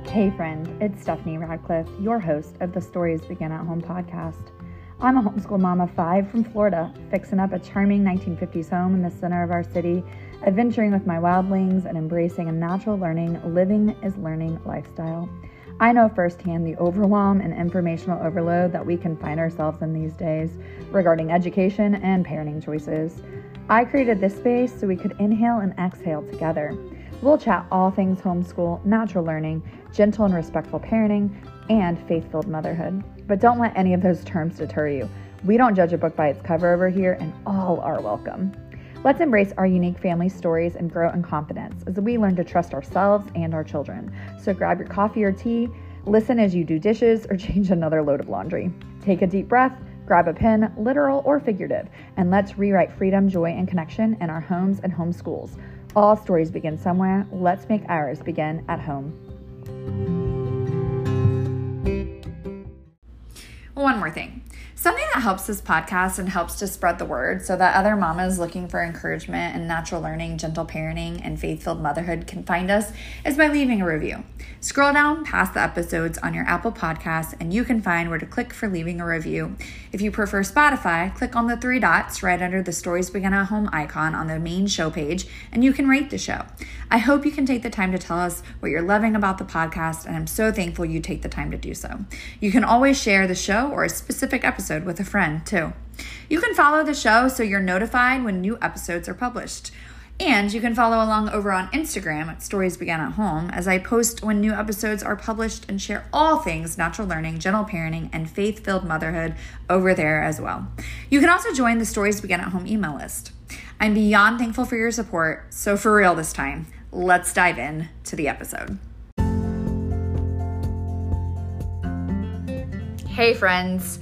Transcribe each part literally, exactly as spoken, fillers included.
Hey friend, it's Stephanie Radcliffe, your host of the Stories Begin at Home podcast. I'm a homeschool mom of five from Florida, fixing up a charming nineteen fifties home in the center of our city, adventuring with my wildlings and embracing a natural learning, living is learning lifestyle. I know firsthand the overwhelm and informational overload that we can find ourselves in these days regarding education and parenting choices. I created this space so we could inhale and exhale together. We'll chat all things homeschool, natural learning, gentle and respectful parenting, and faith-filled motherhood. But don't let any of those terms deter you. We don't judge a book by its cover over here, and all are welcome. Let's embrace our unique family stories and grow in confidence as we learn to trust ourselves and our children. So grab your coffee or tea, listen as you do dishes, or change another load of laundry. Take a deep breath, grab a pen, literal or figurative, and let's rewrite freedom, joy, and connection in our homes and homeschools. All stories begin somewhere. Let's make ours begin at home. One more thing. Something that helps this podcast and helps to spread the word so that other mamas looking for encouragement in natural learning, gentle parenting, and faith-filled motherhood can find us is by leaving a review. Scroll down past the episodes on your Apple Podcasts and you can find where to click for leaving a review. If you prefer Spotify, click on the three dots right under the Stories Begin at Home icon on the main show page and you can rate the show. I hope you can take the time to tell us what you're loving about the podcast, and I'm so thankful you take the time to do so. You can always share the show or a specific episode with a friend too. You can follow the show so you're notified when new episodes are published. And you can follow along over on Instagram at Stories Begin at Home as I post when new episodes are published and share all things natural learning, gentle parenting, and faith-filled motherhood over there as well. You can also join the Stories Begin at Home email list. I'm beyond thankful for your support, so for real this time, let's dive in to the episode. Hey friends.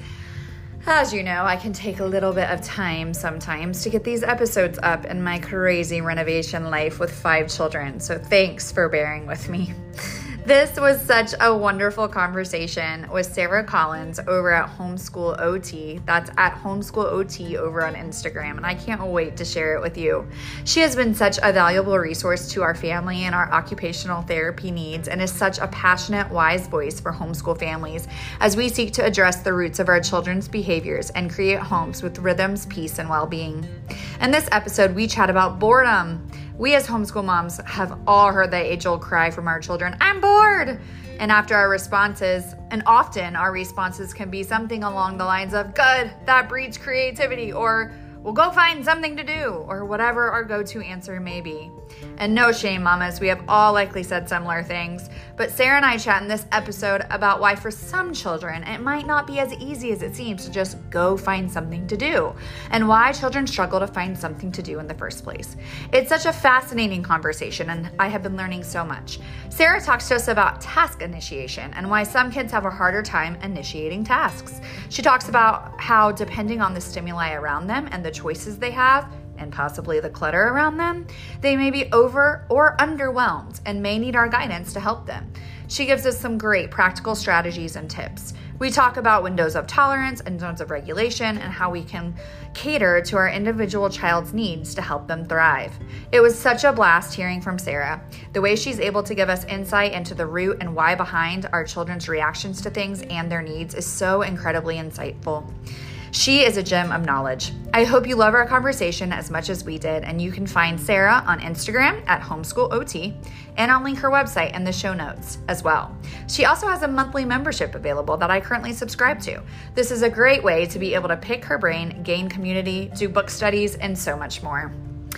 As you know, I can take a little bit of time sometimes to get these episodes up in my crazy renovation life with five children, so thanks for bearing with me. This was such a wonderful conversation with Sarah Collins over at Homeschool O T. That's at Homeschool O T over on Instagram, and I can't wait to share it with you. She has been such a valuable resource to our family and our occupational therapy needs, and is such a passionate, wise voice for homeschool families as we seek to address the roots of our children's behaviors and create homes with rhythms, peace, and well-being. In this episode, we chat about boredom. We as homeschool moms have all heard the age-old cry from our children, "I'm bored!" And after our responses, and often our responses can be something along the lines of, "Good, that breeds creativity," or "We'll go find something to do," or whatever our go-to answer may be. And no shame, mamas, we have all likely said similar things, but Sarah and I chat in this episode about why for some children it might not be as easy as it seems to just go find something to do, and why children struggle to find something to do in the first place. It's such a fascinating conversation, and I have been learning so much. Sarah talks to us about task initiation and why some kids have a harder time initiating tasks. She talks about how, depending on the stimuli around them and the choices they have, and possibly the clutter around them, they may be over or underwhelmed and may need our guidance to help them. She gives us some great practical strategies and tips. We talk about windows of tolerance and zones of regulation and how we can cater to our individual child's needs to help them thrive. It was such a blast hearing from Sarah. The way she's able to give us insight into the root and why behind our children's reactions to things and their needs is so incredibly insightful. She is a gem of knowledge. I hope you love our conversation as much as we did, and you can find Sarah on Instagram at Homeschool O T, and I'll link her website in the show notes as well. She also has a monthly membership available that I currently subscribe to. This is a great way to be able to pick her brain, gain community, do book studies, and so much more.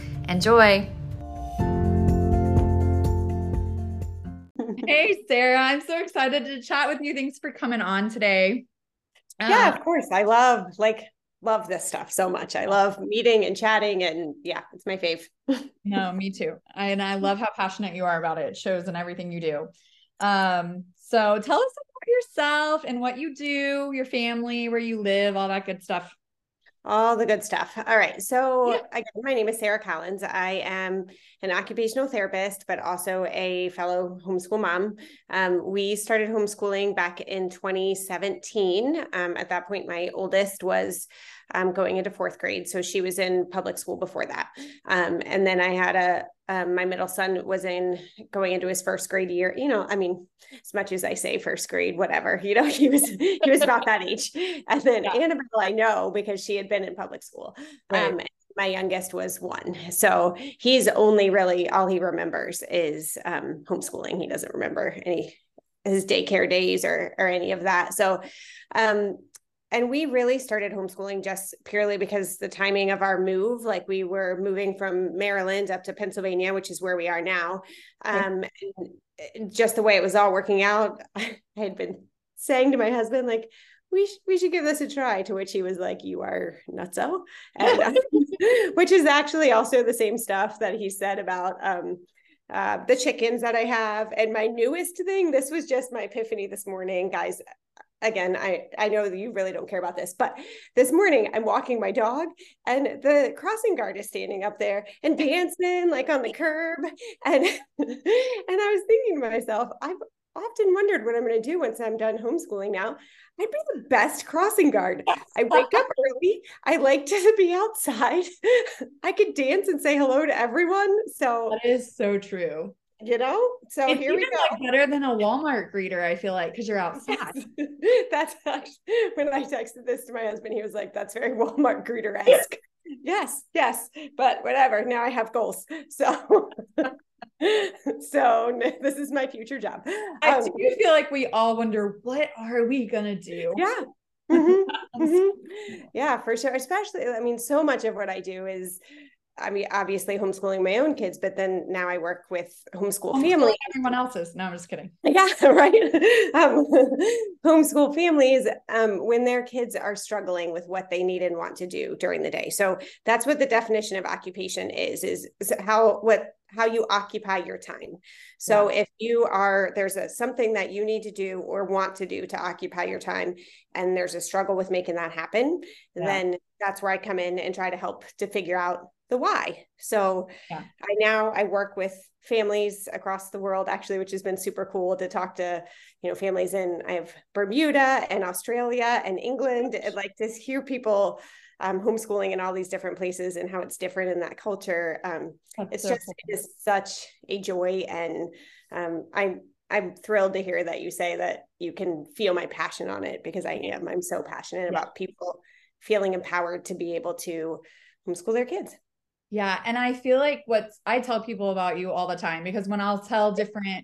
Enjoy. Hey, Sarah, I'm so excited to chat with you. Thanks for coming on today. Yeah, of course. I love, like, love this stuff so much. I love meeting and chatting, and yeah, it's my fave. No, me too. And I love how passionate you are about it. It shows in everything you do. Um, so tell us about yourself and what you do, your family, where you live, all that good stuff. All the good stuff. All right. So Yeah. again, my name is Sarah Collins. I am an occupational therapist, but also a fellow homeschool mom. Um, we started homeschooling back in twenty seventeen. Um, at that point, my oldest was um, going into fourth grade. So she was in public school before that. Um, and then I had a, um, my middle son was in going into his first grade year, you know, I mean, as much as I say first grade, whatever, you know, he was, he was about that age. And then yeah. Annabelle, I know because she had been in public school. Right. Um, my youngest was one. So he's only really, all he remembers is um, homeschooling. He doesn't remember any his daycare days or, or any of that. So, um, and we really started homeschooling just purely because the timing of our move, like we were moving from Maryland up to Pennsylvania, which is where we are now. Um, and just the way it was all working out, I had been saying to my husband, like, we, sh- we should give this a try, to which he was like, you are nutso. And, uh, which is actually also the same stuff that he said about, um, uh, the chickens that I have. And my newest thing, this was just my epiphany this morning, guys. Again, I, I know that you really don't care about this, but this morning I'm walking my dog and the crossing guard is standing up there and dancing like on the curb. And, and I was thinking to myself, I've often wondered what I'm going to do once I'm done homeschooling now. I'd be the best crossing guard. I wake up early. I like to be outside. I could dance and say hello to everyone. So that is so true. You know, so it's here we go. Like better than a Walmart greeter, I feel like, because you're outside. That's actually, when I texted this to my husband, he was like, that's very Walmart greeter-esque. Yes, yes, but whatever. Now I have goals. So, so this is my future job. I um, do feel like we all wonder, what are we gonna do? Yeah. Mm-hmm, mm-hmm. Yeah, for sure. Especially, I mean, so much of what I do is, I mean, obviously homeschooling my own kids, but then now I work with homeschool Homeschooling families. Everyone else's. No, I'm just kidding. Yeah, right. Um, homeschool families, um, when their kids are struggling with what they need and want to do during the day. So that's what the definition of occupation is, is, is how, what, how you occupy your time. So yeah. if you are, there's a, something that you need to do or want to do to occupy your time, and there's a struggle with making that happen, yeah. then that's where I come in and try to help to figure out the why. So yeah. I now I work with families across the world, actually, which has been super cool to talk to, you know, families in, I have Bermuda and Australia and England, and like to hear people um, homeschooling in all these different places and how it's different in that culture. Um, it's so just, cool. It is such a joy. And um, I'm, I'm thrilled to hear that you say that you can feel my passion on it, because I am, I'm so passionate yeah. about people feeling empowered to be able to homeschool their kids. Yeah. And I feel like what's, I tell people about you all the time, because when I'll tell different,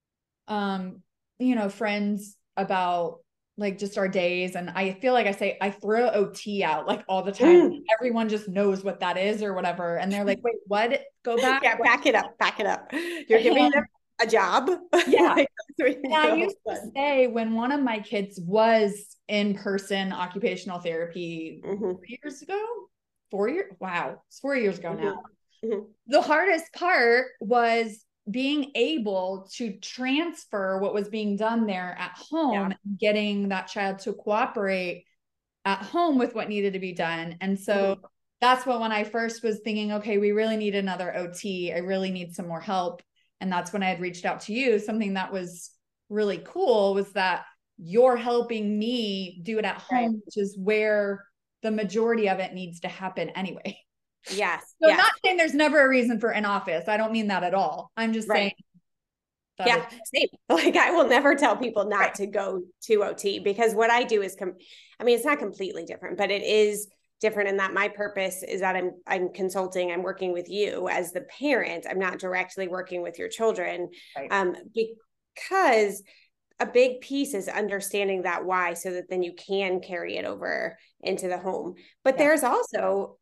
um, you know, friends about like just our days, and I feel like I say, I throw O T out like all the time. Mm. Everyone just knows what that is or whatever. And they're like, wait, what? Go back. Yeah. Back it up, back it up. You're giving them a job. Yeah. And I used to say, when one of my kids was in person occupational therapy mm-hmm. four years ago, Four years. Wow. It's four years ago now. Mm-hmm. The hardest part was being able to transfer what was being done there at home, yeah. and getting that child to cooperate at home with what needed to be done. And so mm-hmm. that's what, when I first was thinking, okay, we really need another O T. I really need some more help. And that's when I had reached out to you. Something that was really cool was that you're helping me do it at home, right. which is where the majority of it needs to happen anyway. Yes. So yes. I'm not saying there's never a reason for an office. I don't mean that at all. I'm just right. saying. Yeah, is- same. Like I will never tell people not right. to go to O T, because what I do is, com- I mean, it's not completely different, but it is different in that my purpose is that I'm, I'm consulting, I'm working with you as the parent. I'm not directly working with your children. Right. Um, because a big piece is understanding that why, so that then you can carry it over into the home. But yeah. there's also,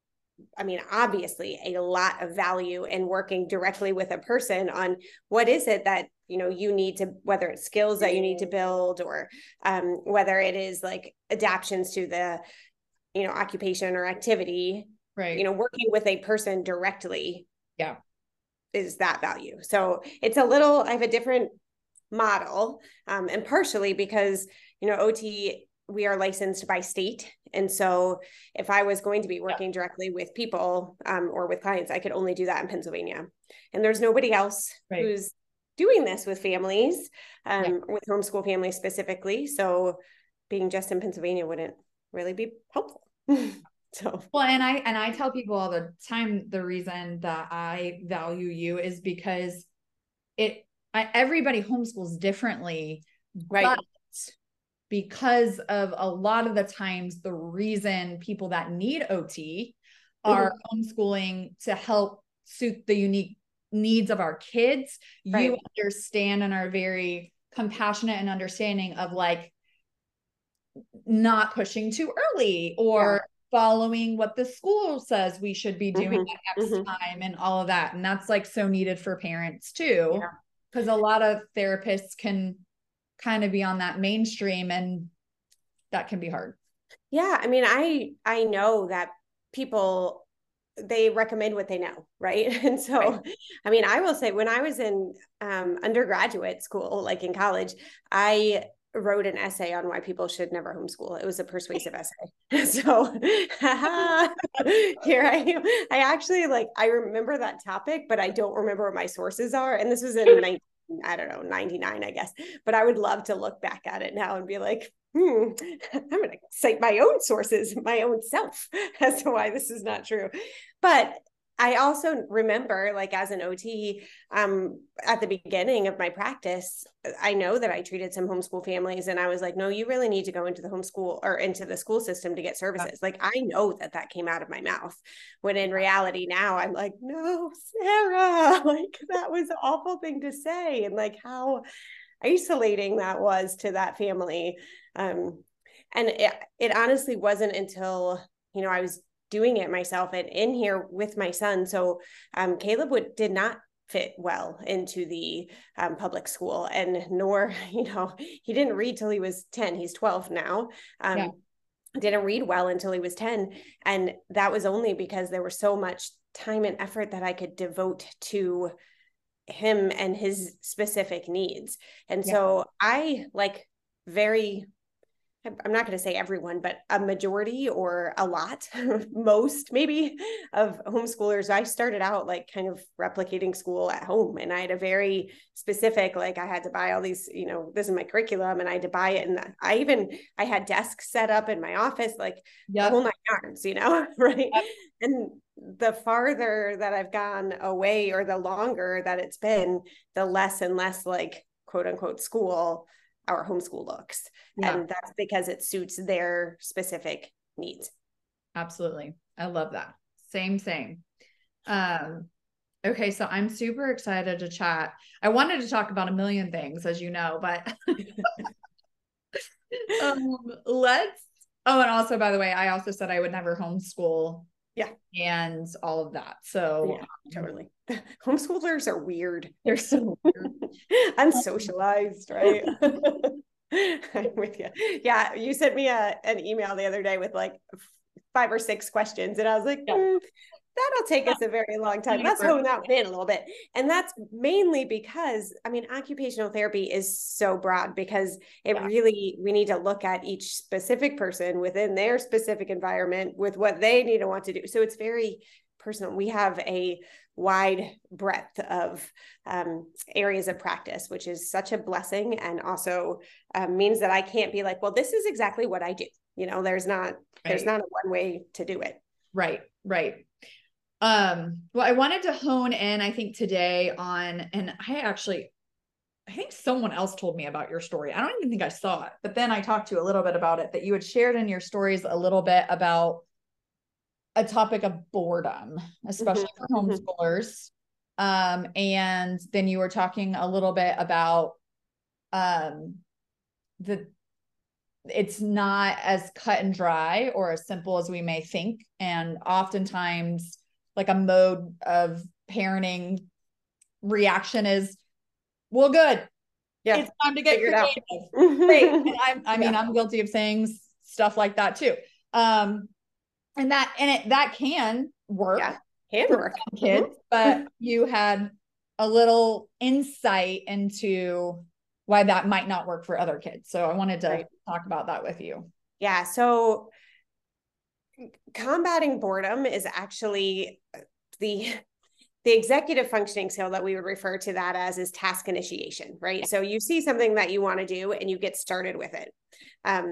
I mean, obviously a lot of value in working directly with a person on what is it that, you know, you need to, whether it's skills that you need to build, or um, whether it is like adaptions to the, you know, occupation or activity, right. you know, working with a person directly. Yeah. Is that value. So it's a little, I have a different model, um, and partially because, you know, O T, we are licensed by state. And so if I was going to be working yeah. directly with people um, or with clients, I could only do that in Pennsylvania. And there's nobody else right. who's doing this with families, um, yeah. with homeschool families specifically. So being just in Pennsylvania wouldn't really be helpful. So, well, and I, and I tell people all the time, the reason that I value you is because it, I, everybody homeschools differently, right. but because of a lot of the times, the reason people that need O T are mm-hmm. homeschooling to help suit the unique needs of our kids, right. You understand and are very compassionate and understanding of like not pushing too early or yeah. following what the school says we should be doing mm-hmm. at X mm-hmm. time and all of that. And that's like so needed for parents too, because yeah. a lot of therapists can kind of be on that mainstream, and that can be hard. Yeah. I mean, I, I know that people, they recommend what they know. Right. And so, right. I mean, I will say when I was in um, undergraduate school, like in college, I wrote an essay on why people should never homeschool. It was a persuasive essay. So here I am. I actually like, I remember that topic, but I don't remember what my sources are. And this was in nineteen, I don't know, ninety-nine, I guess, but I would love to look back at it now and be like, hmm, I'm going to cite my own sources, my own self as to why this is not true. But I also remember, like as an O T, um, at the beginning of my practice, I know that I treated some homeschool families, and I was like, no, you really need to go into the homeschool or into the school system to get services. Like, I know that that came out of my mouth, when in reality now I'm like, no, Sarah, like that was an awful thing to say. And like how isolating that was to that family. Um, and it, it honestly wasn't until, you know, I was doing it myself and in here with my son. So um, Caleb would, did not fit well into the um, public school, and nor, you know, he didn't read till he was ten. He's twelve now. Um, yeah. Didn't read well until he was ten. And that was only because there was so much time and effort that I could devote to him and his specific needs. And yeah. so I like very, I'm not going to say everyone, but a majority or a lot, most maybe, of homeschoolers, I started out like kind of replicating school at home. And I had a very specific, like I had to buy all these, you know, this is my curriculum, and I had to buy it. And I even, I had desks set up in my office, like yep. the whole nine yards, you know, right. Yep. And the farther that I've gone away, or the longer that it's been, the less and less like quote unquote school our homeschool looks. Yeah. And that's because it suits their specific needs. Absolutely. I love that. Same, same. Um, okay. So I'm super excited to chat. I wanted to talk about a million things, as you know, but um, let's, oh, and also, by the way, I also said I would never homeschool. Yeah. And all of that. So yeah, totally. Homeschoolers are weird. They're so weird. Unsocialized, right? I'm with you. Yeah. You sent me a, an email the other day with like five or six questions, and I was like, yeah. mm, that'll take us a very long time. Let's hone that one in a little bit. And that's mainly because, I mean, occupational therapy is so broad, because it yeah. really, we need to look at each specific person within their specific environment with what they need and want to do. So it's very personal. We have a wide breadth of um, areas of practice, which is such a blessing, and also um, means that I can't be like, well, this is exactly what I do. You know, there's not, right. there's not a one way to do it. Right. Right. Um, well, I wanted to hone in, I think today on, and I actually, I think someone else told me about your story. I don't even think I saw it, but then I talked to you a little bit about it, that you had shared in your stories a little bit about a topic of boredom, especially mm-hmm. for homeschoolers. Um, and then you were talking a little bit about, um, the, it's not as cut and dry or as simple as we may think. And oftentimes, like a mode of parenting reaction is, well, good. Yeah. It's time to get creative. Great. And I, I mean, yeah. I'm guilty of saying stuff like that too. Um, and that, and it, that can work. Yeah. Can work. Kids, mm-hmm. but you had a little insight into why that might not work for other kids. So I wanted to right. talk about that with you. Yeah. So combating boredom is actually the the executive functioning skill that we would refer to that as is task initiation, right? So you see something that you want to do and you get started with it. Um,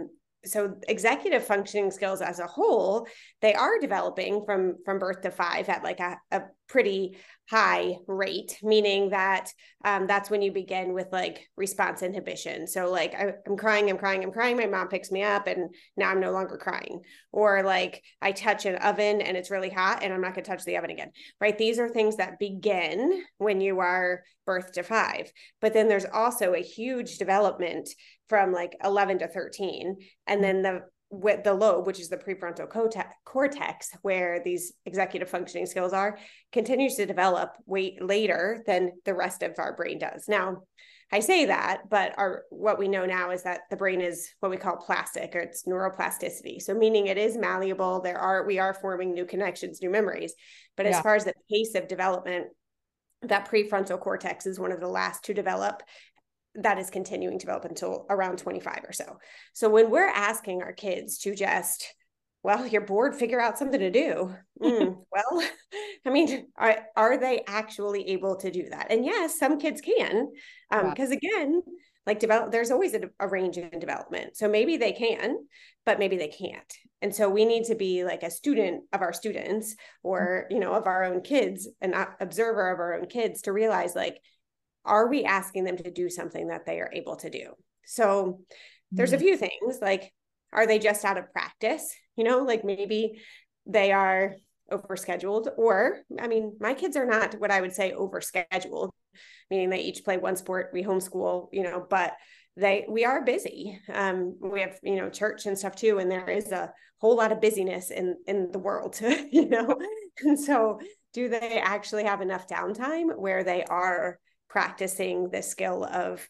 so executive functioning skills as a whole, they are developing from, from birth to five at like a, a pretty high rate, meaning that um, that's when you begin with like response inhibition. So like I, I'm crying, I'm crying, I'm crying. My mom picks me up and now I'm no longer crying. Or like I touch an oven and it's really hot and I'm not going to touch the oven again, right? These are things that begin when you are birth to five. But then there's also a huge development from like eleven to thirteen. And then the with the lobe, which is the prefrontal cortex, where these executive functioning skills are, continues to develop way later than the rest of our brain does. Now, I say that, but our what we know now is that the brain is what we call plastic, or it's neuroplasticity. So meaning it is malleable. There are we are forming new connections, new memories. But yeah. As far as the pace of development, that prefrontal cortex is one of the last to develop. That is continuing to develop until around twenty-five or so. So when we're asking our kids to just, well, you're bored, figure out something to do. Mm, well, I mean, are, are they actually able to do that? And yes, some kids can, um, because wow. again, like develop, there's always a, a range in development. So maybe they can, but maybe they can't. And so we need to be like a student of our students, or, you know, of our own kids, an observer of our own kids, to realize like, are we asking them to do something that they are able to do? So there's mm-hmm. a few things, like, are they just out of practice? You know, like maybe they are overscheduled, or, I mean, my kids are not what I would say overscheduled, meaning they each play one sport, we homeschool, you know, but they, we are busy. Um, we have, you know, church and stuff too. And there is a whole lot of busyness in, in the world, you know? And so do they actually have enough downtime where they are practicing the skill of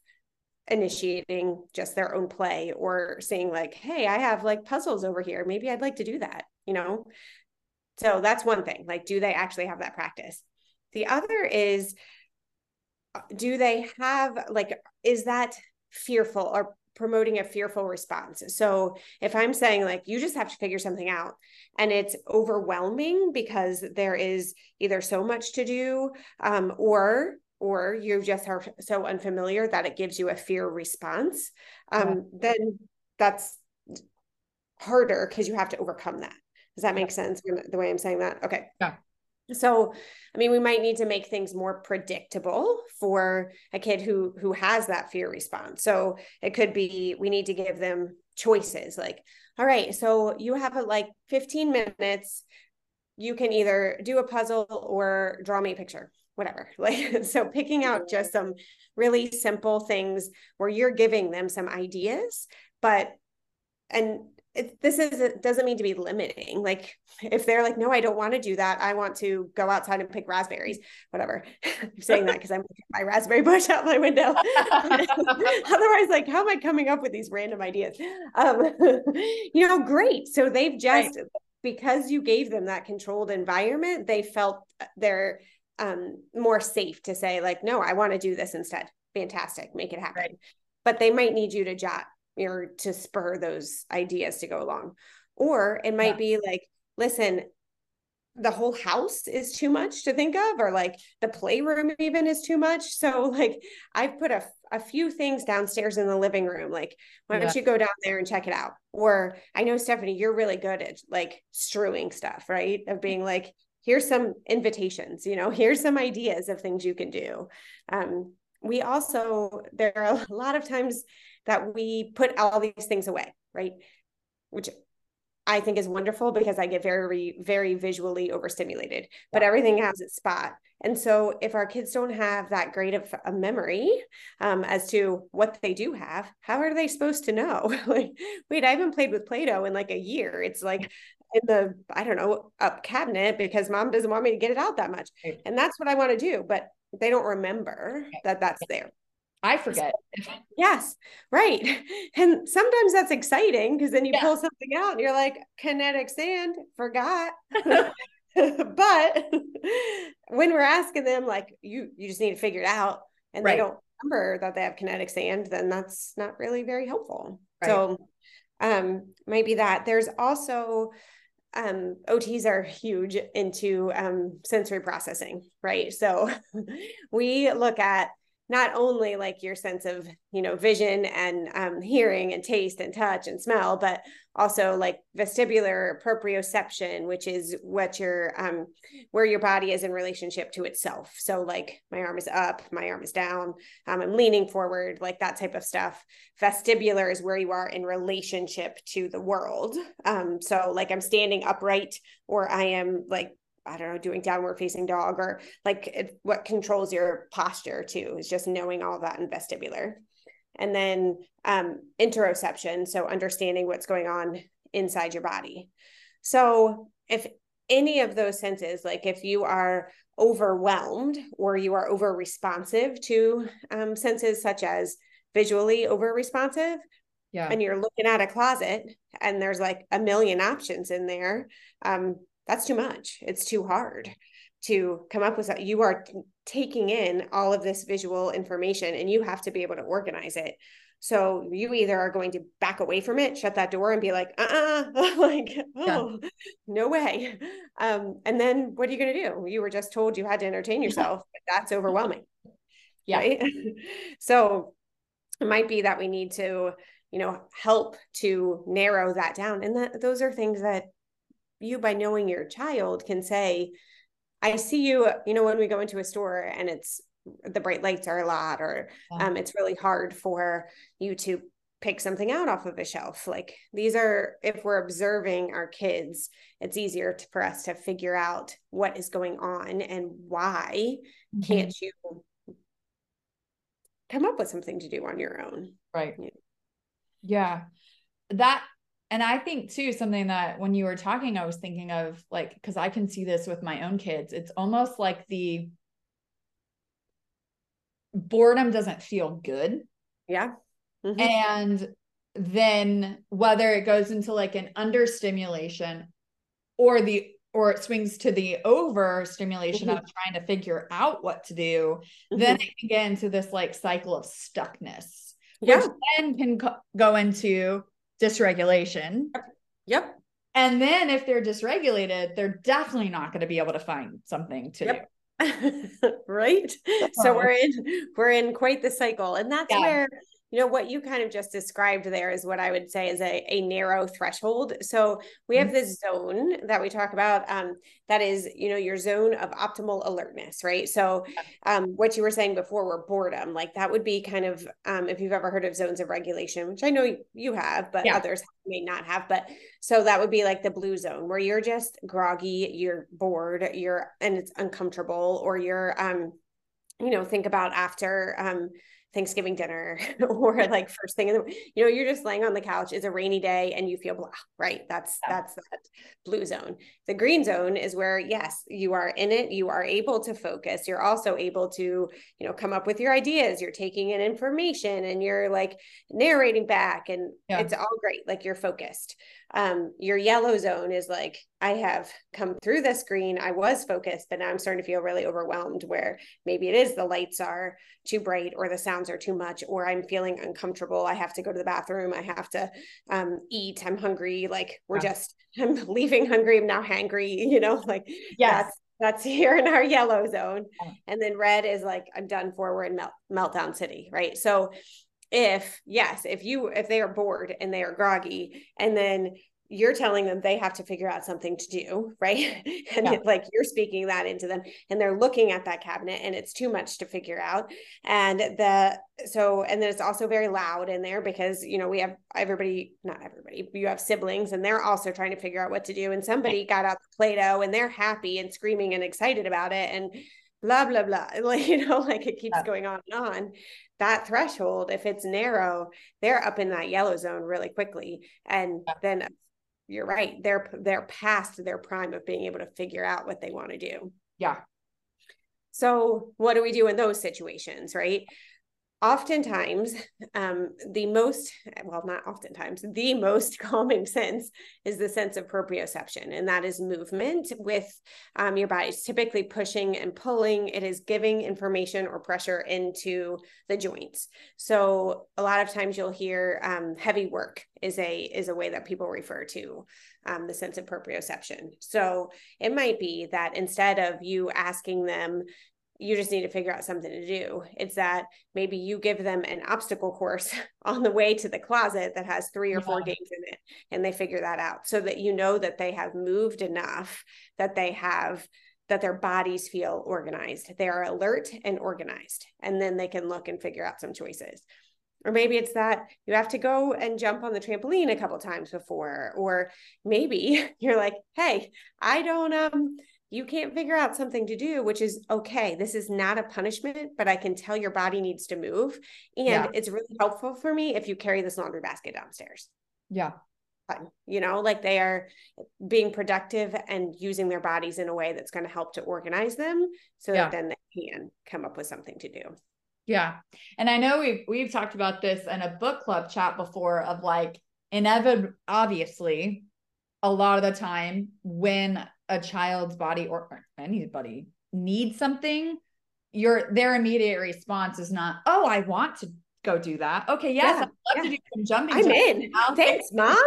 initiating just their own play, or saying like, hey, I have like puzzles over here, maybe I'd like to do that, you know? So that's one thing, like, do they actually have that practice? The other is, do they have like, is that fearful or promoting a fearful response? So if I'm saying like, you just have to figure something out, and it's overwhelming because there is either so much to do, um, or or you just are so unfamiliar that it gives you a fear response, um, yeah. then that's harder because you have to overcome that. Does that make sense, the way I'm saying that? Okay. Yeah. So, I mean, we might need to make things more predictable for a kid who, who has that fear response. So it could be, we need to give them choices like, all right, so you have a, like fifteen minutes, you can either do a puzzle or draw me a picture, whatever. Like, so picking out just some really simple things where you're giving them some ideas, but, and it, this is, it doesn't mean to be limiting. Like if they're like, no, I don't want to do that, I want to go outside and pick raspberries, whatever. I'm saying that because I'm looking at my raspberry bush out my window. Otherwise, like, how am I coming up with these random ideas? Um, you know, great. So they've just, right. because you gave them that controlled environment, they felt they're um, more safe to say like, no, I want to do this instead. Fantastic. Make it happen. Right. But they might need you to jot or to spur those ideas to go along. Or it might yeah. be like, listen, the whole house is too much to think of, or like the playroom even is too much. So like I've put a, a few things downstairs in the living room. Like, why don't yeah. you go down there and check it out? Or I know, Stephanie, you're really good at like strewing stuff, right? Of being like, here's some invitations, you know, here's some ideas of things you can do. Um, we also, there are a lot of times that we put all these things away, right? Which I think is wonderful because I get very, very visually overstimulated, but everything has its spot. And so if our kids don't have that great of a memory um, as to what they do have, how are they supposed to know? Like, wait, I haven't played with Play-Doh in like a year. It's like in the, I don't know, up cabinet because mom doesn't want me to get it out that much. And that's what I want to do, but they don't remember that that's there. I forget. Yes, right. And sometimes that's exciting because then you yeah. pull something out and you're like, kinetic sand, forgot. But when we're asking them, like, you you just need to figure it out, and right. they don't remember that they have kinetic sand, then that's not really very helpful. Right. So um, maybe that. There's also um, O Ts are huge into um, sensory processing, right? So we look at not only like your sense of, you know, vision and um, hearing and taste and touch and smell, but also like vestibular proprioception, which is what your, um, where your body is in relationship to itself. So like my arm is up, my arm is down, um, I'm leaning forward, like that type of stuff. Vestibular is where you are in relationship to the world. Um, so like I'm standing upright, or I am like, I don't know, doing downward facing dog, or like it, what controls your posture too is just knowing all that in vestibular. And then um, interoception, so understanding what's going on inside your body. So if any of those senses, like if you are overwhelmed or you are over responsive to um, senses such as visually over responsive, Yeah. and you're looking at a closet and there's like a million options in there, um, that's too much. It's too hard to come up with that. You are taking in all of this visual information and you have to be able to organize it. So you either are going to back away from it, shut that door and be like, uh-uh, like, oh, yeah. No way. Um, and then what are you going to do? You were just told you had to entertain yourself. That's overwhelming. Yeah. Right? So it might be that we need to, you know, help to narrow that down. And that those are things that you, by knowing your child, can say, I see you, you know, when we go into a store and it's the bright lights are a lot, or yeah. um, it's really hard for you to pick something out off of a shelf. Like these are, if we're observing our kids, it's easier to, for us to figure out what is going on and why mm-hmm. can't you come up with something to do on your own. Right. Yeah. yeah. That, and I think too, something that when you were talking, I was thinking of like, because I can see this with my own kids. It's almost like the boredom doesn't feel good. Yeah. Mm-hmm. And then whether it goes into like an understimulation or the, or it swings to the overstimulation mm-hmm. of trying to figure out what to do, mm-hmm. then it can get into this like cycle of stuckness, yeah. which then can co- go into dysregulation. Yep. And then if they're dysregulated, they're definitely not going to be able to find something to yep. do. Right. So we're in, we're in quite the cycle. And that's yeah. where, you know, what you kind of just described there is what I would say is a, a narrow threshold. So we have this zone that we talk about um, that is, you know, your zone of optimal alertness, right? So um, what you were saying before were boredom, like that would be kind of, um, if you've ever heard of zones of regulation, which I know you have, but yeah. others may not have. But so that would be like the blue zone where you're just groggy, you're bored, you're, and it's uncomfortable, or you're, um, you know, think about after, um, Thanksgiving dinner or like first thing in the, you know, you're just laying on the couch. It's a rainy day and you feel blah, right? That's, yeah. that's that blue zone. The green zone is where, yes, you are in it. You are able to focus. You're also able to, you know, come up with your ideas. You're taking in information and you're like narrating back and yeah. it's all great. Like you're focused. Um, your yellow zone is like, I have come through the screen. I was focused, but now I'm starting to feel really overwhelmed, where maybe it is the lights are too bright or the sounds are too much, or I'm feeling uncomfortable. I have to go to the bathroom. I have to um, eat. I'm hungry. Like we're yeah. just, I'm leaving hungry. I'm now hangry, you know, like yes. that's, that's here in our yellow zone. Yeah. And then red is like, I'm done for, we're in melt, meltdown city. Right. So if, yes, if you, if they are bored and they are groggy, and then you're telling them they have to figure out something to do, right? And yeah. it, like you're speaking that into them, and they're looking at that cabinet and it's too much to figure out. And the, so, and then it's also very loud in there because, you know, we have everybody, not everybody, but you have siblings and they're also trying to figure out what to do. And somebody got out the Play-Doh and they're happy and screaming and excited about it and blah, blah, blah. Like, you know, like it keeps yeah. going on and on. That threshold, if it's narrow, they're up in that yellow zone really quickly. And yeah. then you're right. They're, they're past their prime of being able to figure out what they want to do. Yeah. So what do we do in those situations, right? Oftentimes, um, the most, well, not oftentimes, the most calming sense is the sense of proprioception, and that is movement with um, your body. It's typically pushing and pulling. It is giving information or pressure into the joints. So a lot of times you'll hear um, heavy work is a, is a way that people refer to um, the sense of proprioception. So it might be that instead of you asking them, you just need to figure out something to do. It's that maybe you give them an obstacle course on the way to the closet that has three or yeah. four games in it, and they figure that out so that you know that they have moved enough, that they have, that their bodies feel organized. They are alert and organized, and then they can look and figure out some choices. Or maybe it's that you have to go and jump on the trampoline a couple times before, or maybe you're like, hey, I don't, um, you can't figure out something to do, which is okay. This is not a punishment, but I can tell your body needs to move. And yeah. it's really helpful for me if you carry this laundry basket downstairs. Yeah. You know, like they are being productive and using their bodies in a way that's going to help to organize them so yeah. that then they can come up with something to do. Yeah. And I know we've, we've talked about this in a book club chat before of like, inevitably, obviously, a lot of the time when a child's body or anybody needs something, your, their immediate response is not, oh, I want to go do that. Okay. Yes. Yeah, I'd love yeah. to do some jumping. I'm jumping. in. I'll Thanks, Mom.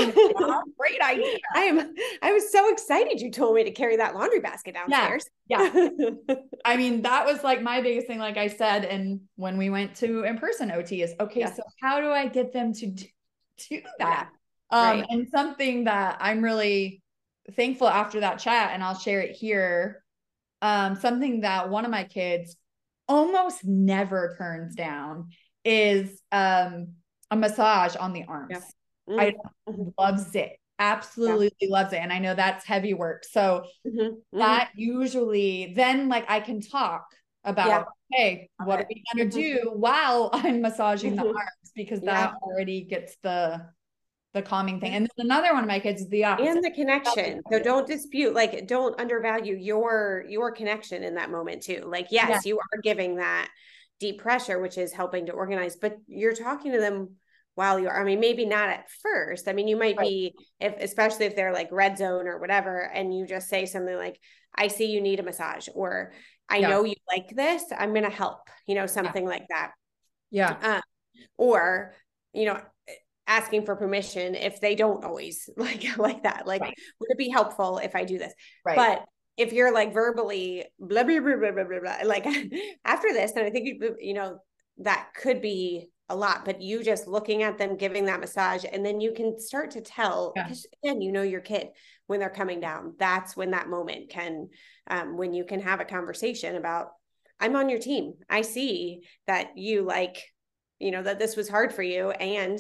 Great idea. I am. I was so excited you told me to carry that laundry basket downstairs. Yeah. yeah. I mean, that was like my biggest thing, like I said, and when we went to in-person O T is, okay, yeah. so how do I get them to do, do that? Yeah. Um, right. And something that I'm really thankful after that chat, and I'll share it here. Um, something that one of my kids almost never turns down is um, a massage on the arms. Yeah. Mm-hmm. I loves it. Absolutely yeah. loves it. And I know that's heavy work. So mm-hmm. Mm-hmm. that usually then like I can talk about, yeah. hey, what are we going to mm-hmm. do while I'm massaging mm-hmm. the arms? Because that yeah. already gets the the calming thing. And then another one of my kids is the opposite. And the connection. So don't dispute, like, don't undervalue your, your connection in that moment too. Like, yes, yeah. you are giving that deep pressure, which is helping to organize, but you're talking to them while you're, I mean, maybe not at first. I mean, you might right. be, if, especially if they're like red zone or whatever, and you just say something like, I see you need a massage, or I yeah. know you like this, I'm going to help, you know, something yeah. like that. Yeah. Uh, or, you know, asking for permission if they don't always like, like that, like, right. would it be helpful if I do this? Right. But if you're like verbally blah, blah, blah, blah, blah, blah, blah, like after this, then I think, you, you know, that could be a lot, but you just looking at them, giving that massage, and then you can start to tell, yeah. because again, you know, your kid when they're coming down, that's when that moment can, um, when you can have a conversation about, I'm on your team. I see that you like, you know, that this was hard for you. And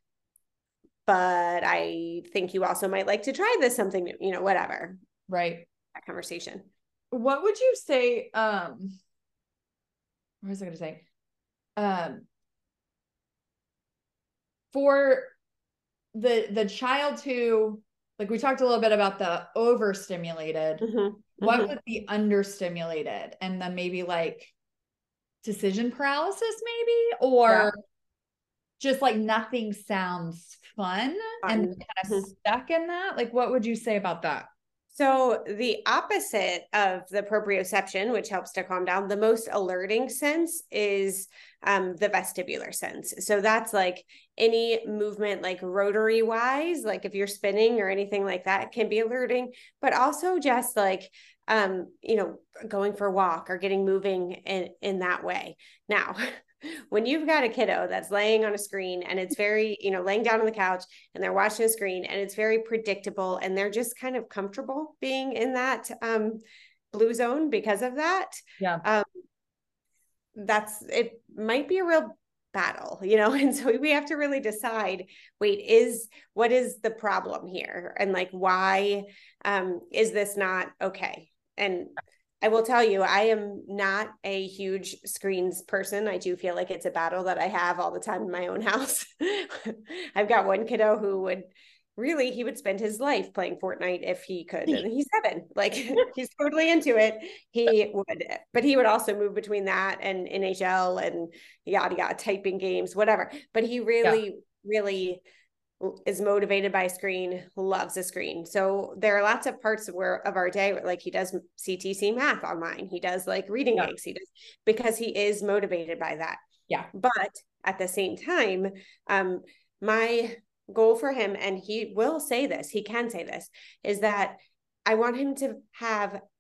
but I think you also might like to try this something new, you know, whatever. Right. That conversation. What would you say? Um, what was I going to say? Um, for the, the child who, like we talked a little bit about the overstimulated, mm-hmm. what mm-hmm. would be understimulated? And then maybe like decision paralysis maybe, or yeah. just like nothing sounds fun, fun. And kind of mm-hmm. stuck in that. Like, what would you say about that? So the opposite of the proprioception, which helps to calm down, the most alerting sense is um, the vestibular sense. So that's like any movement, like rotary wise, like if you're spinning or anything like that can be alerting, but also just like, um, you know, going for a walk or getting moving in, in that way. Now, when you've got a kiddo that's laying on a screen and it's very, you know, laying down on the couch and they're watching a screen and it's very predictable and they're just kind of comfortable being in that um, blue zone because of that. Yeah. Um, that's, it might be a real battle, you know? And so we have to really decide, wait, is, what is the problem here? And like, why um, is this not okay? And I will tell you, I am not a huge screens person. I do feel like it's a battle that I have all the time in my own house. I've got one kiddo who would really, he would spend his life playing Fortnite if he could. And he's seven, like he's totally into it. He would, but he would also move between that and N H L and yada, yada, typing games, whatever. But he really, yeah. really is motivated by a screen, loves a screen. So there are lots of parts where of our day, like he does C T C math online. He does like reading yeah. gigs. He does because he is motivated by that. Yeah. But at the same time, um, my goal for him, and he will say this, he can say this, is that I want him to have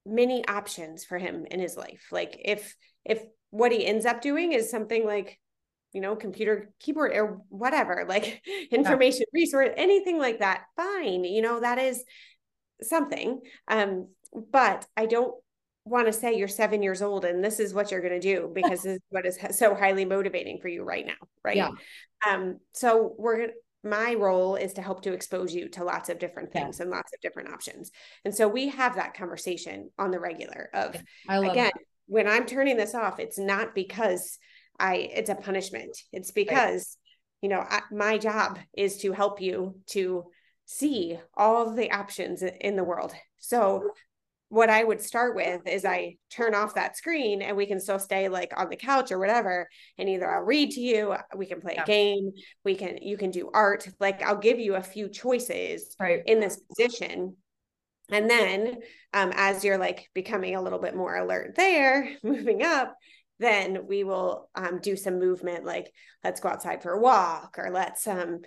many options for him in his life. Like if, if what he ends up doing is something like, you know, computer keyboard or whatever, like information yeah. resource, anything like that, fine. You know, that is something. Um, but I don't want to say you're seven years old and this is what you're going to do, because this is what is so highly motivating for you right now. Right. Yeah. Um, so we're going to, my role is to help to expose you to lots of different things yeah. and lots of different options. And so we have that conversation on the regular of, I love again, that. When I'm turning this off, it's not because I, it's a punishment. It's because, right. you know, I, my job is to help you to see all of the options in the world. So what I would start with is I turn off that screen and we can still stay like on the couch or whatever. And either I'll read to you, we can play yeah. a game, we can, you can do art. Like I'll give you a few choices right. in this position. And then um, as you're like becoming a little bit more alert there, moving up, then we will um, do some movement. Like let's go outside for a walk, or let's, um,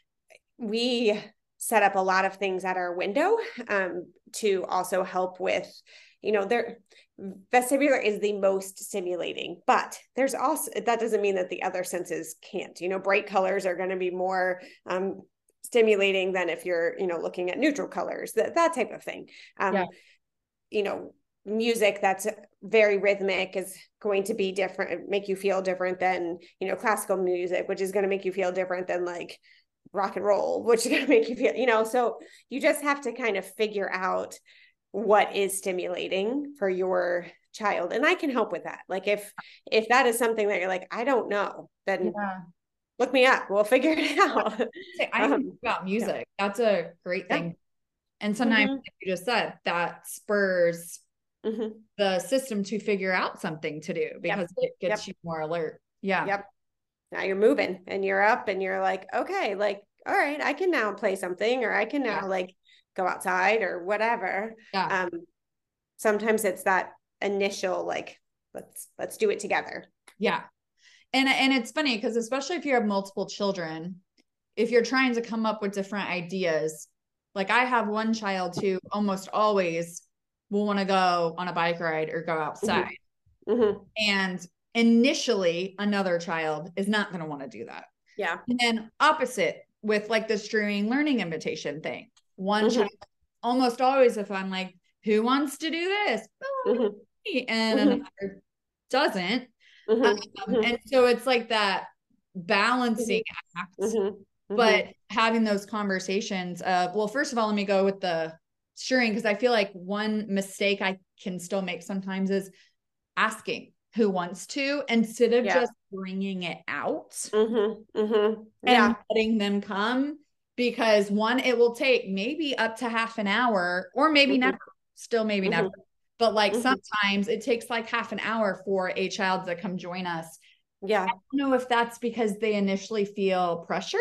we set up a lot of things at our window um, to also help with, you know, there, vestibular is the most stimulating, but there's also, that doesn't mean that the other senses can't, you know, bright colors are going to be more um, stimulating than if you're, you know, looking at neutral colors, that, that type of thing. Um, yeah. You know, music that's very rhythmic is going to be different, make you feel different than, you know, classical music, which is going to make you feel different than like rock and roll, which is going to make you feel, you know, so you just have to kind of figure out what is stimulating for your child. And I can help with that. Like if, if that is something that you're like, I don't know, then yeah. look me up. We'll figure it out. I um, think about music. Yeah. That's a great thing. Yeah. And sometimes mm-hmm. like you just said, that spurs mm-hmm. the system to figure out something to do because yep. it gets yep. you more alert. Yeah. Yep. Now you're moving and you're up and you're like, okay, like, all right, I can now play something, or I can now yeah. like go outside or whatever. Yeah. Um, sometimes it's that initial, like, let's, let's do it together. Yeah. And, and it's funny because especially if you have multiple children, if you're trying to come up with different ideas, like I have one child who almost always will want to go on a bike ride or go outside. Mm-hmm. Mm-hmm. And initially another child is not going to want to do that. Yeah. And then opposite with like the streaming learning invitation thing. One mm-hmm. child, almost always, if I'm like, who wants to do this? Oh, mm-hmm. And mm-hmm. another doesn't. Mm-hmm. Um, mm-hmm. And so it's like that balancing mm-hmm. act, mm-hmm. but having those conversations of, well, first of all, let me go with the streaming. Because I feel like one mistake I can still make sometimes is asking who wants to, instead of yeah. just bringing it out mm-hmm, mm-hmm. Yeah. and letting them come, because one, it will take maybe up to half an hour or maybe mm-hmm. never, still maybe mm-hmm. never, but like mm-hmm. sometimes it takes like half an hour for a child to come join us. Yeah. I don't know if that's because they initially feel pressured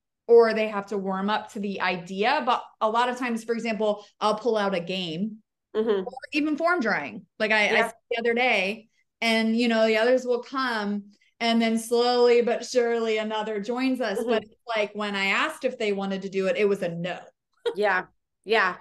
or they have to warm up to the idea, but a lot of times, for example, I'll pull out a game mm-hmm. or even form drawing. Like I, yeah. I said the other day, and, you know, the others will come and then slowly but surely another joins us. Mm-hmm. But it's like when I asked if they wanted to do it, it was a no. Yeah. Yeah.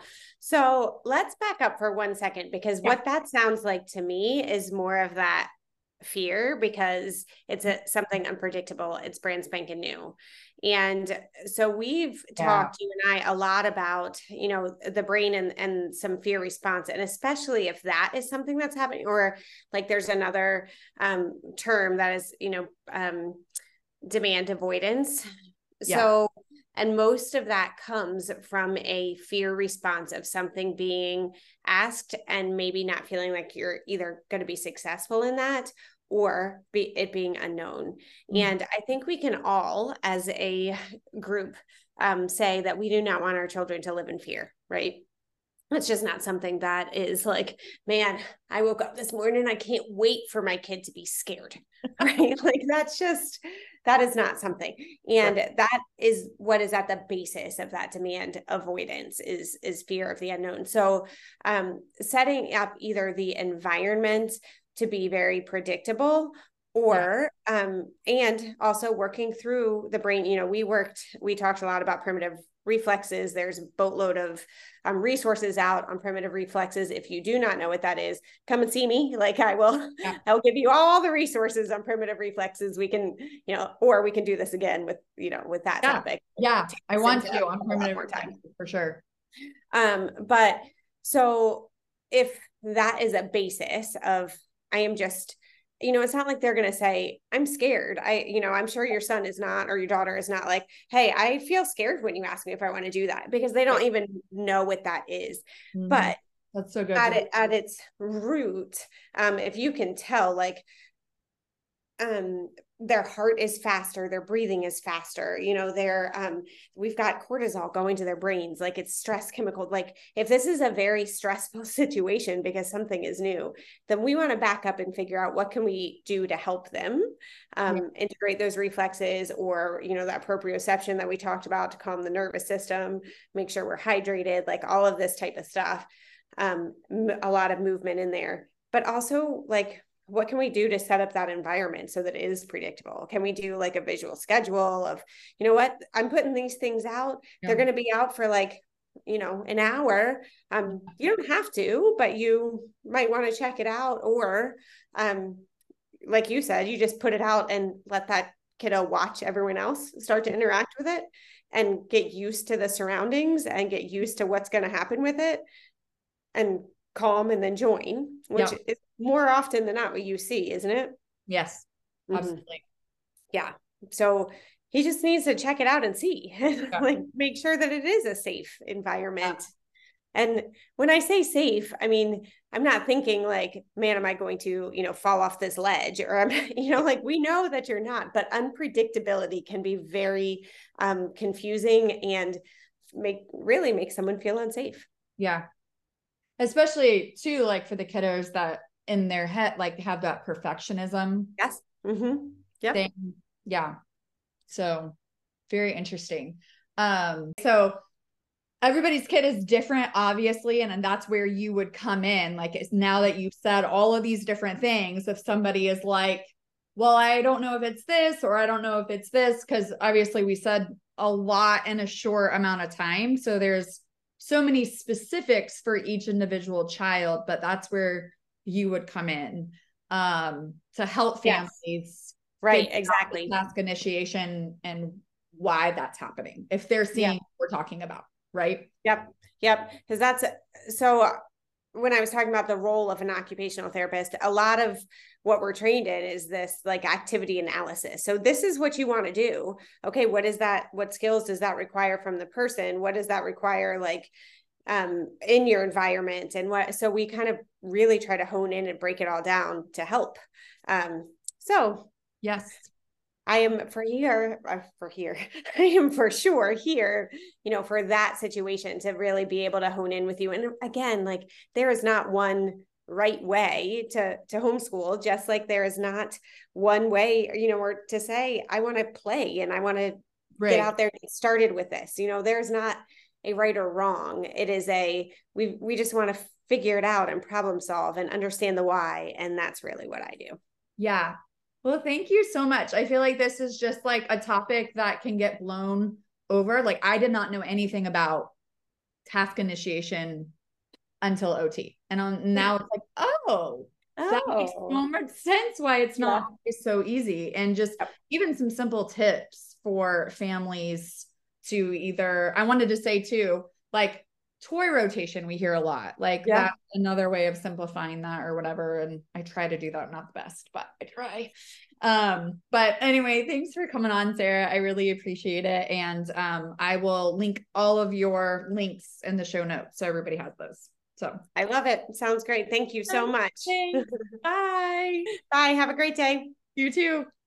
So let's back up for one second, because yeah. what that sounds like to me is more of that fear, because it's a, something unpredictable. It's brand spanking new. And so we've yeah. talked, you and I, a lot about, you know, the brain and, and some fear response. And especially if that is something that's happening, or like there's another um, term that is, you know, um, demand avoidance. Yeah. So, and most of that comes from a fear response of something being asked and maybe not feeling like you're either going to be successful in that, or be, it being unknown. Mm-hmm. And I think we can all, as a group, um, say that we do not want our children to live in fear, right? It's just not something that is like, man, I woke up this morning, I can't wait for my kid to be scared, right? Like that's just, that is not something. And right. that is what is at the basis of that demand avoidance is, is fear of the unknown. So um, setting up either the environment to be very predictable, or, yeah. um, and also working through the brain. You know, we worked, we talked a lot about primitive reflexes. There's a boatload of um, resources out on primitive reflexes. If you do not know what that is, come and see me. Like I will, yeah. I'll give you all the resources on primitive reflexes. We can, you know, or we can do this again with, you know, with that yeah. topic. Yeah. I want to on primitive reflexes for sure. Um, but so if that is a basis of, I am just, you know, it's not like they're going to say, I'm scared. I, you know, I'm sure your son is not, or your daughter is not like, hey, I feel scared when you ask me if I want to do that, because they don't right. even know what that is. Mm-hmm. But that's so good. At it, at its root, um, if you can tell, like, um, their heart is faster, their breathing is faster, you know, they're, um, we've got cortisol going to their brains, like it's stress chemical. Like if this is a very stressful situation because something is new, then we want to back up and figure out what can we do to help them, um, yeah. integrate those reflexes, or, you know, that proprioception that we talked about to calm the nervous system, make sure we're hydrated, like all of this type of stuff. Um, a lot of movement in there, but also like, what can we do to set up that environment so that it is predictable? Can we do like a visual schedule of, you know what, I'm putting these things out. Yeah. They're going to be out for like, you know, an hour. Um, you don't have to, but you might want to check it out. Or, um, like you said, you just put it out and let that kiddo watch everyone else start to interact with it and get used to the surroundings and get used to what's going to happen with it, and calm and then join, which yep. is more often than not what you see, isn't it? Yes, absolutely. Mm-hmm. Yeah. So he just needs to check it out and see, yeah. like make sure that it is a safe environment. Yeah. And when I say safe, I mean, I'm not thinking like, man, am I going to, you know, fall off this ledge, or I'm, you know, like we know that you're not, but unpredictability can be very um, confusing and make really make someone feel unsafe. Yeah. Especially too, like for the kiddos that in their head, like have that perfectionism. Yes. Mm-hmm. Yeah. Thing. Yeah. So very interesting. Um, so everybody's kid is different, obviously. And, and that's where you would come in. Like it's now that you've said all of these different things, if somebody is like, well, I don't know if it's this, or I don't know if it's this, because obviously we said a lot in a short amount of time. So there's so many specifics for each individual child, but that's where you would come in um, to help families. Yes. Right. Exactly. Task initiation and why that's happening. If they're seeing yep. what we're talking about. Right. Yep. Yep. Cause that's so when I was talking about the role of an occupational therapist, a lot of what we're trained in is this like activity analysis. So this is what you want to do. Okay. What is that? What skills does that require from the person? What does that require like um, in your environment? And what, so we kind of really try to hone in and break it all down to help. Um, so yes, I am for here, uh, for here, I am for sure here, you know, for that situation to really be able to hone in with you. And again, like there is not one right way to, to homeschool, just like there is not one way, you know, or to say, I want to play and I want to right. get out there and get started with this. You know, there's not a right or wrong. It is a, we, we just want to figure it out and problem solve and understand the why. And that's really what I do. Yeah. Well, thank you so much. I feel like this is just like a topic that can get blown over. Like I did not know anything about task initiation until O T. And on, now it's like, oh, oh, that makes so much sense why it's not yeah. so easy. And just yep. even some simple tips for families to either, I wanted to say too, like toy rotation, we hear a lot, like yeah. that's another way of simplifying that or whatever. And I try to do that. Not the best, but I try. Um, but anyway, thanks for coming on, Sarah. I really appreciate it. And um, I will link all of your links in the show notes so everybody has those. So I love it. Sounds great. Thank you so much. Bye. Bye. Have a great day. You too.